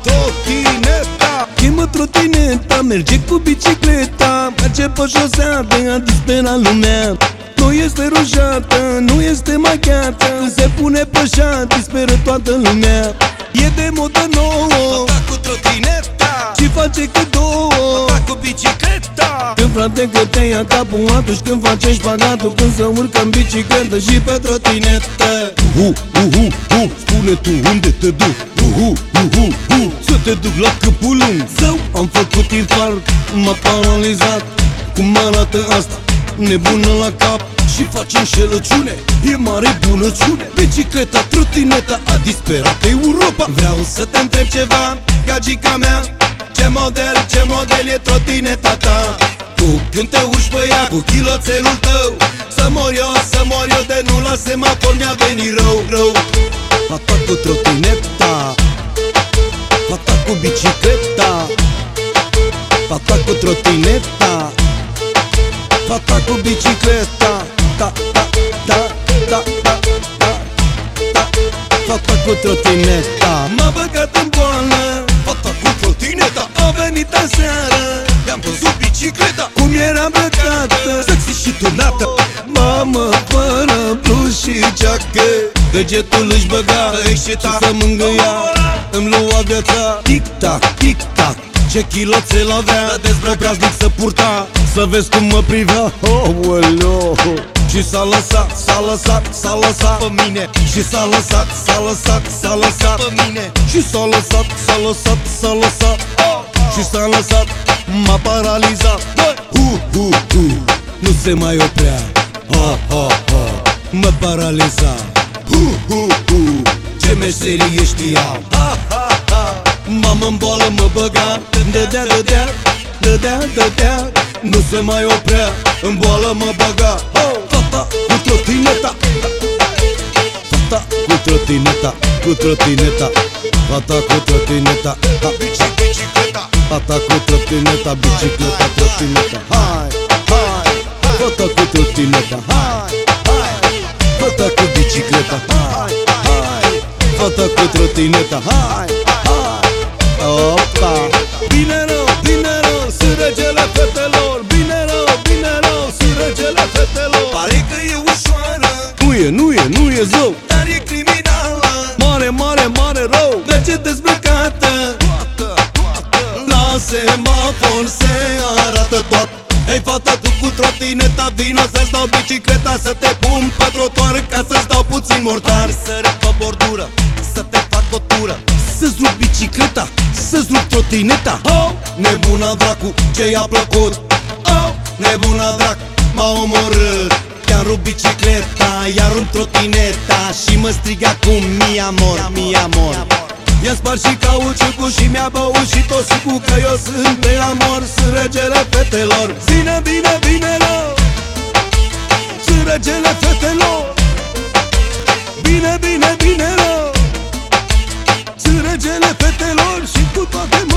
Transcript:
trotineta. Chemă trotineta, merge cu bicicleta, merge pe șosea de a dispera lumea. Nu este rușată, nu este machiată, când se pune pe șa, disperă toată lumea. E de modă nouă, Tata cu trotineta, și face cât două. tata cu bicicleta. Când frate că te ia capul atunci când face șpagatul, când se urcă în bicicletă și pe trotinetă. Spune tu unde te duc, să te duc la Câmpul Lung. Zău, am făcut infarct, m-a paralizat. Cum arată asta? Nebună la cap Și faci înșelăciune, e mare bunăciune. Bicicleta, trotineta a disperat pe Europa. Vreau să te întreb ceva, gagica mea. Ce model e trotineta ta? Tu când te urci pe ea cu chiloțelul tău, Să mor eu de nu la semafor, mi-a venit rău. fata cu trotineta, fata cu bicicleta, Fata cu trotineta, fata cu bicicleta, da, da, da, da, da, da, da. fata cu trotineta, M-a băgat în boală, fata cu trotineta. a venit aseară, I-am văzut bicicleta, cum era îmbrăcată, sexy și tunată. mamă, fără bluz și geacă. Degetul își băga, Excita. și să mângâia, îmi lua viața. Tic-tac, tic-tac, ce chiloțel avea, Obraznic să purta, să vezi cum mă privea. Aoleo. Și s-a lăsat pe mine. Și s-a lăsat Pe mine. Și s-a lăsat Și s-a lăsat, m-a paralizat. Nu se mai oprea, mă paraliza. Ce meserie știa, M-am în boală, mă băga, dădea, nu se mai oprea, în boală mă băga. fata cu trotineta, Fata cu trotineta, fata cu trotineta, bicicleta, fata cu trotineta, bicicleta, trotineta. Hai, fata cu trotineta, hai, fata cu bicicleta, hai, fata cu trotineta, hai. Opa! Bine rău, sunt regele fetelor. Bine rău, sunt regele fetelor. pare că e ușoară, Nu e zău, dar e criminală. mare rău. Merge dezbrăcată, la semafor se arată tot. Hei fata, tu cu trotineta, vino să-ți dau bicicleta, să te pun pe trotuar ca să-ți dau puțin mortar. Sări pe bordură, să te fac o tură, Să-ți rup bicicleta, să-ți rup trotineta. nebuna dracu, ce i-a plăcut. Nebuna dracu, m-a omorât. I-am rupt bicicleta, iar rupt trotineta și mă striga cu mi amor. I-a spart și cauciucul și mi-a băut și tosicul, că eu sunt de amor, sunt regele fetelor. Bine rău, sunt regele fetelor. Bine rău, sunt regele fetelor și cu toate